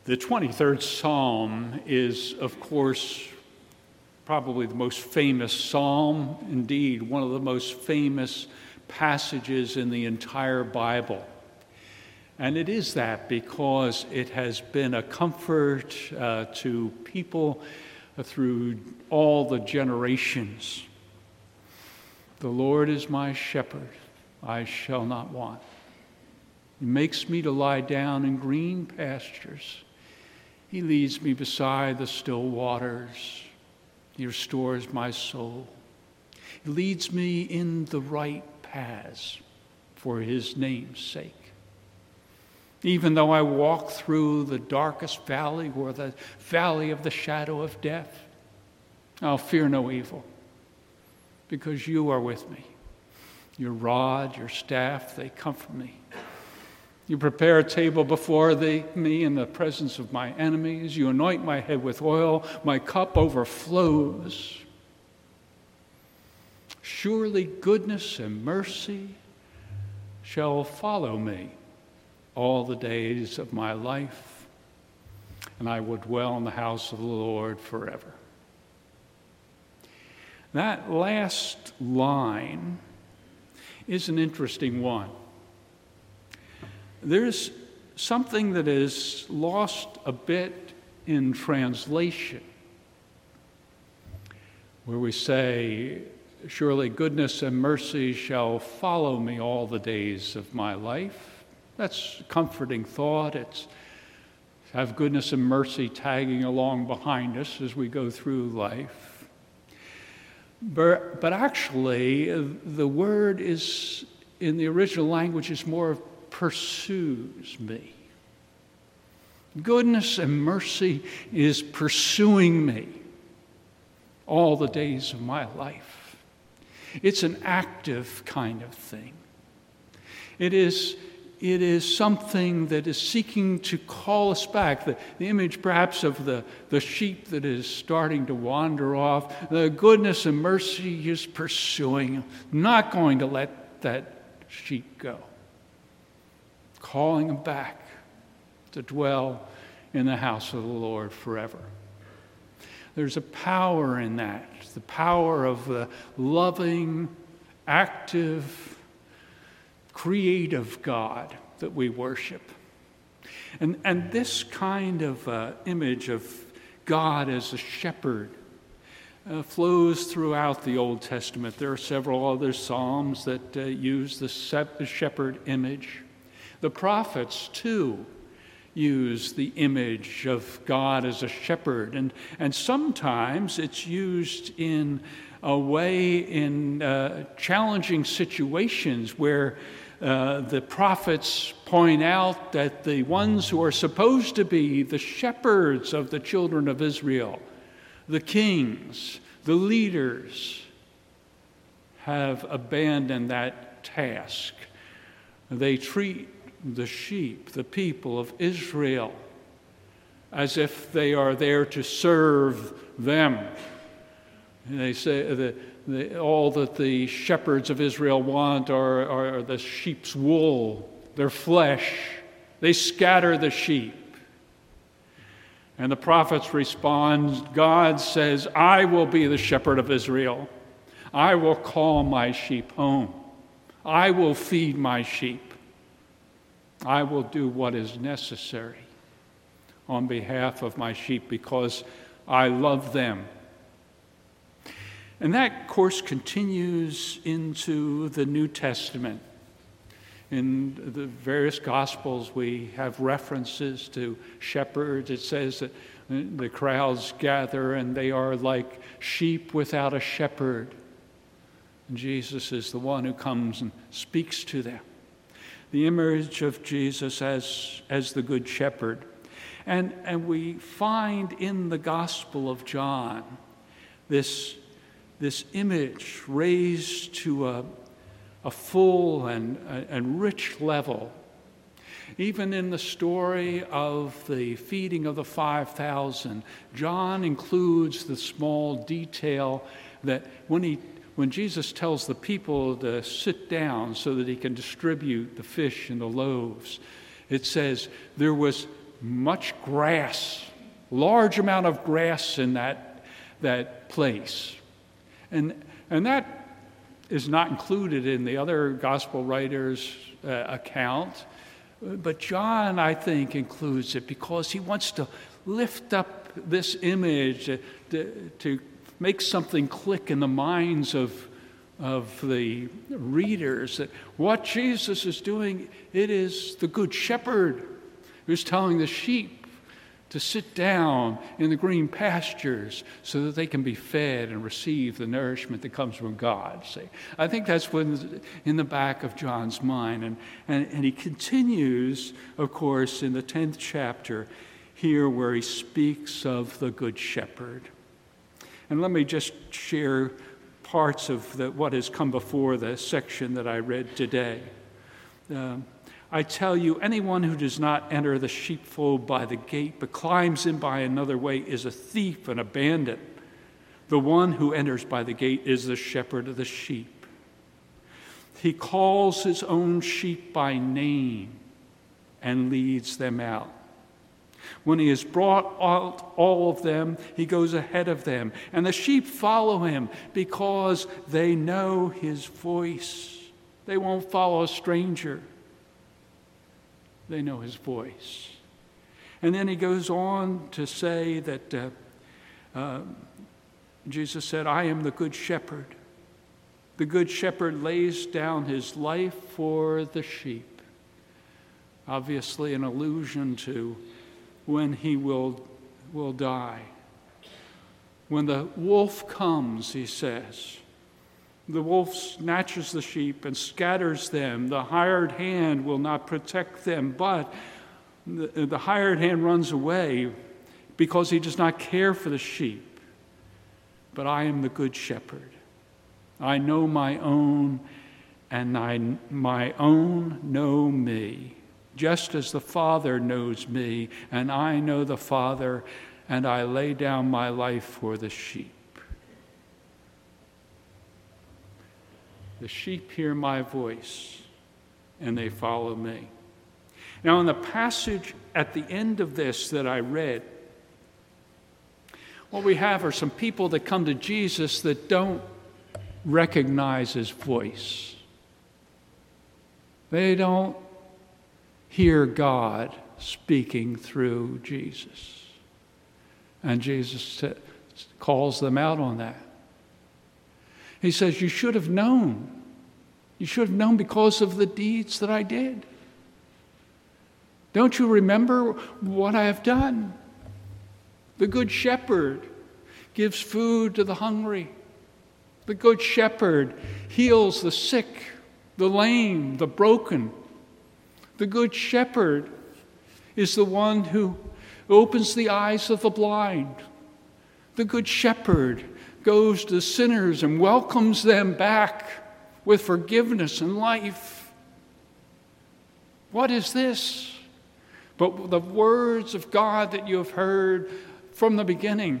The 23rd Psalm is, of course, probably the most famous psalm, indeed, one of the most famous passages in the entire Bible. And it is that because it has been a comfort to people through all the generations. The Lord is my shepherd, I shall not want. He makes me to lie down in green pastures. He leads me beside the still waters. He restores my soul. He leads me in the right paths for his name's sake. Even though I walk through the darkest valley or the valley of the shadow of death, I'll fear no evil, because you are with me. Your rod, your staff, they comfort me. You prepare a table before me in the presence of my enemies. You anoint my head with oil. My cup overflows. Surely goodness and mercy shall follow me all the days of my life, and I will dwell in the house of the Lord forever. That last line is an interesting one. There's something that is lost a bit in translation, where we say, surely goodness and mercy shall follow me all the days of my life. That's a comforting thought. It's have goodness and mercy tagging along behind us as we go through life. But actually, the word is, in the original language, is more of pursues me. Goodness and mercy is pursuing me all the days of my life. It's an active kind of thing. It is something that is seeking to call us back. The image perhaps of the sheep that is starting to wander off. The goodness and mercy is pursuing, not going to let that sheep go. Calling them back to dwell in the house of the Lord forever. There's a power in that, the power of the loving, active, creative God that we worship. And this kind of image of God as a shepherd flows throughout the Old Testament. There are several other psalms that use the shepherd image. The prophets, too, use the image of God as a shepherd. And sometimes it's used in a way in challenging situations where the prophets point out that the ones who are supposed to be the shepherds of the children of Israel, the kings, the leaders, have abandoned that task. They treat the sheep, the people of Israel, as if they are there to serve them. And they say that all that the shepherds of Israel want are the sheep's wool, their flesh. They scatter the sheep. And the prophets respond, God says, I will be the shepherd of Israel. I will call my sheep home. I will feed my sheep. I will do what is necessary on behalf of my sheep because I love them. And that course continues into the New Testament. In the various Gospels, we have references to shepherds. It says that the crowds gather and they are like sheep without a shepherd. And Jesus is the one who comes and speaks to them. The image of Jesus as the Good Shepherd. And we find in the Gospel of John this image raised to a full and rich level. Even in the story of the feeding of the 5,000, John includes the small detail that when Jesus tells the people to sit down so that he can distribute the fish and the loaves, it says there was much grass, large amount of grass in that place. And that is not included in the other gospel writers' account. But John, I think, includes it because he wants to lift up this image to make something click in the minds of the readers that what Jesus is doing, it is the Good Shepherd who's telling the sheep to sit down in the green pastures so that they can be fed and receive the nourishment that comes from God. See, I think that's what's in the back of John's mind. And he continues, of course, in the 10th chapter here where he speaks of the Good Shepherd. And let me just share parts of what has come before the section that I read today. I tell you, anyone who does not enter the sheepfold by the gate but climbs in by another way is a thief and a bandit. The one who enters by the gate is the shepherd of the sheep. He calls his own sheep by name and leads them out. When he has brought out all of them, he goes ahead of them, and the sheep follow him because they know his voice. They won't follow a stranger. They know his voice. And then he goes on to say that Jesus said, I am the good shepherd. The good shepherd lays down his life for the sheep. Obviously an allusion to when he will die. When the wolf comes, he says, the wolf snatches the sheep and scatters them. The hired hand will not protect them, but the hired hand runs away because he does not care for the sheep. But I am the good shepherd. I know my own, and my own know me, just as the Father knows me, and I know the Father, and I lay down my life for the sheep. The sheep hear my voice, and they follow me. Now, in the passage at the end of this that I read, what we have are some people that come to Jesus that don't recognize his voice. They don't hear God speaking through Jesus. And Jesus calls them out on that. He says, you should have known. You should have known because of the deeds that I did. Don't you remember what I have done? The Good Shepherd gives food to the hungry. The Good Shepherd heals the sick, the lame, the broken. The Good Shepherd is the one who opens the eyes of the blind. The Good Shepherd goes to sinners and welcomes them back with forgiveness and life. What is this but the words of God that you have heard from the beginning?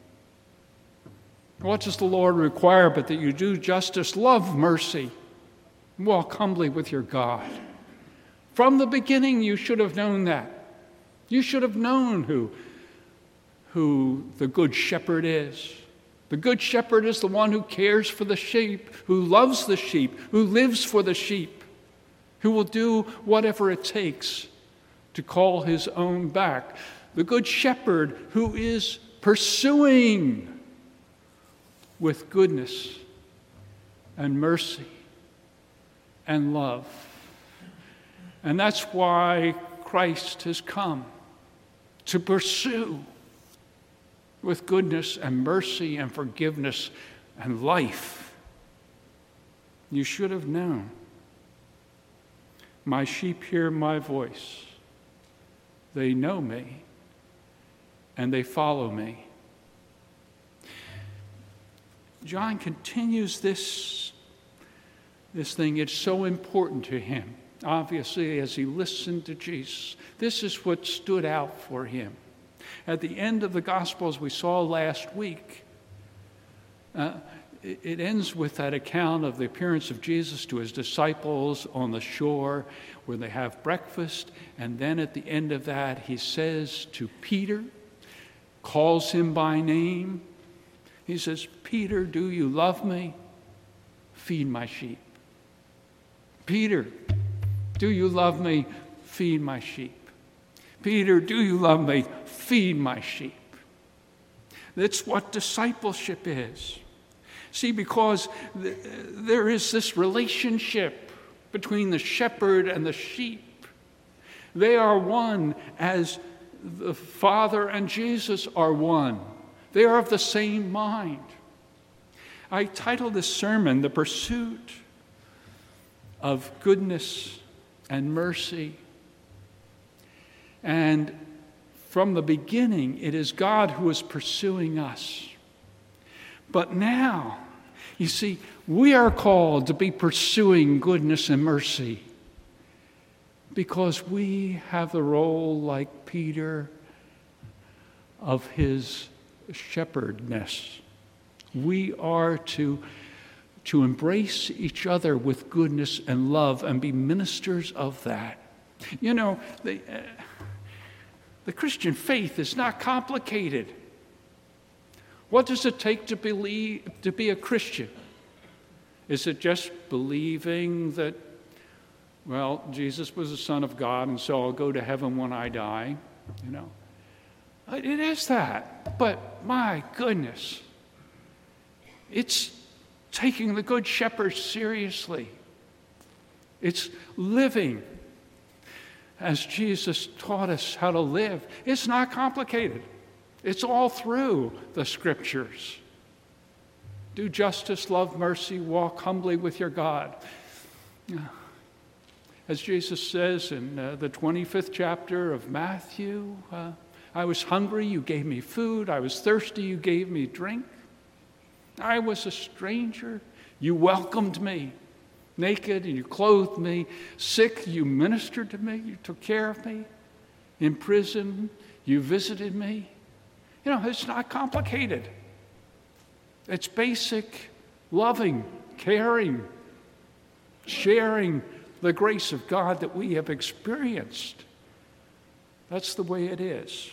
What does the Lord require but that you do justice, love mercy, and walk humbly with your God? From the beginning, you should have known that. You should have known who the Good Shepherd is. The Good Shepherd is the one who cares for the sheep, who loves the sheep, who lives for the sheep, who will do whatever it takes to call his own back. The Good Shepherd who is pursuing with goodness and mercy and love. And that's why Christ has come, to pursue with goodness and mercy and forgiveness and life. You should have known. My sheep hear my voice. They know me, and they follow me. John continues this thing. It's so important to him. Obviously, as he listened to Jesus, this is what stood out for him. At the end of the Gospels we saw last week, it ends with that account of the appearance of Jesus to his disciples on the shore where they have breakfast. And then at the end of that, he says to Peter, calls him by name. He says, Peter, do you love me? Feed my sheep. Peter, do you love me? Feed my sheep. Peter, do you love me? Feed my sheep. That's what discipleship is. See, because there is this relationship between the shepherd and the sheep. They are one as the Father and Jesus are one. They are of the same mind. I titled this sermon, The Pursuit of Goodness and Mercy. And from the beginning, it is God who is pursuing us. But now, you see, we are called to be pursuing goodness and mercy because we have the role, like Peter, of his shepherdness. We are to embrace each other with goodness and love and be ministers of that. You know, the Christian faith is not complicated. What does it take to be a Christian? Is it just believing that, well, Jesus was the Son of God, and so I'll go to heaven when I die? You know, it is that. But my goodness, it's taking the Good Shepherd seriously. It's living as Jesus taught us how to live. It's not complicated. It's all through the Scriptures. Do justice, love mercy, walk humbly with your God. As Jesus says in the 25th chapter of Matthew, I was hungry, you gave me food. I was thirsty, you gave me drink. I was a stranger, you welcomed me. Naked, and you clothed me. Sick, you ministered to me. You took care of me. In prison, you visited me. You know, it's not complicated. It's basic loving, caring, sharing the grace of God that we have experienced. That's the way it is.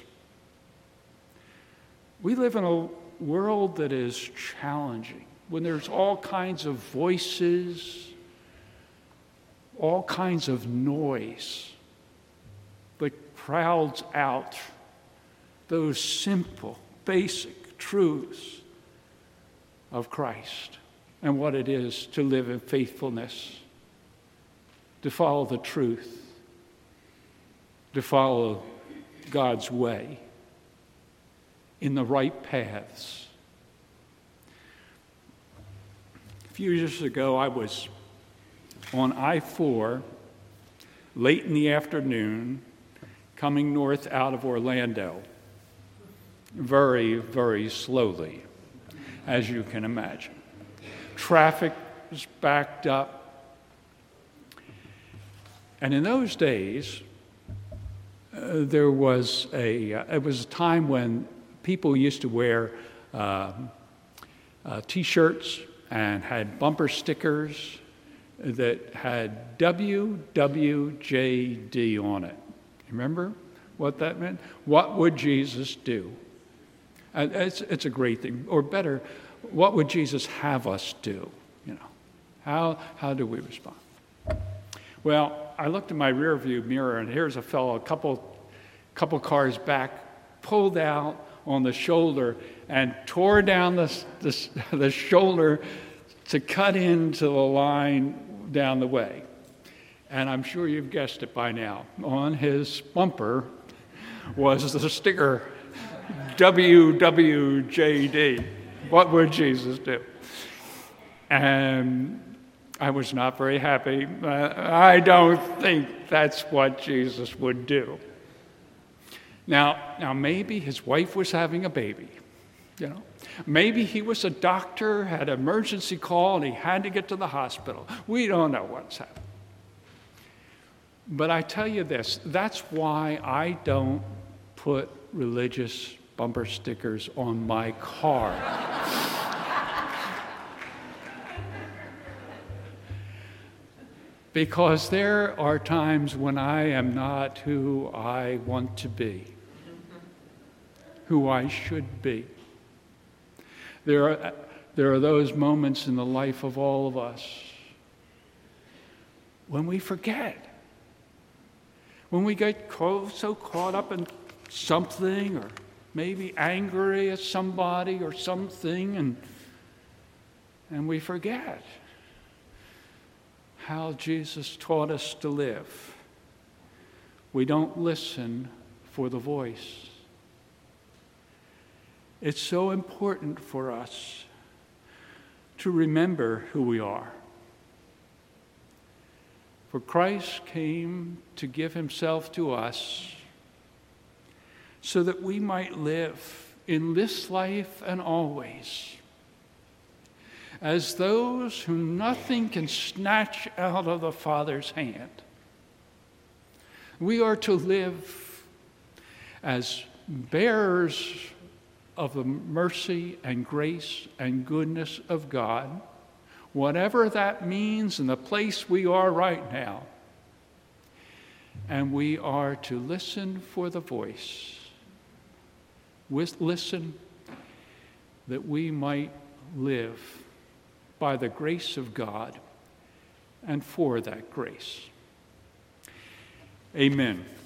We live in a world that is challenging, when there's all kinds of voices, all kinds of noise that crowds out those simple, basic truths of Christ and what it is to live in faithfulness, to follow the truth, to follow God's way in the right paths. A few years ago, I was on I-4 late in the afternoon, coming north out of Orlando, very, very slowly, as you can imagine. Traffic was backed up. And in those days, it was a time when people used to wear T-shirts and had bumper stickers that had WWJD on it. Remember what that meant? What would Jesus do? It's a great thing. Or better, what would Jesus have us do? You know, how do we respond? Well, I looked in my rearview mirror, and here's a fellow a couple cars back, pulled out on the shoulder and tore down the shoulder to cut into the line down the way. And I'm sure you've guessed it by now. On his bumper was the sticker WWJD. What would Jesus do? And I was not very happy. I don't think that's what Jesus would do. Now maybe his wife was having a baby, you know. Maybe he was a doctor, had an emergency call, and he had to get to the hospital. We don't know what's happening. But I tell you this, that's why I don't put religious bumper stickers on my car. because there are times when I am not who I want to be, who I should be. There are those moments in the life of all of us when we forget, when we get so caught up in something, or maybe angry at somebody or something, and we forget how Jesus taught us to live. We don't listen for the voice. It's so important for us to remember who we are. For Christ came to give himself to us so that we might live in this life and always as those whom nothing can snatch out of the Father's hand. We are to live as bearers of the mercy and grace and goodness of God, whatever that means in the place we are right now. And we are to listen for the voice. Listen that we might live by the grace of God and for that grace. Amen.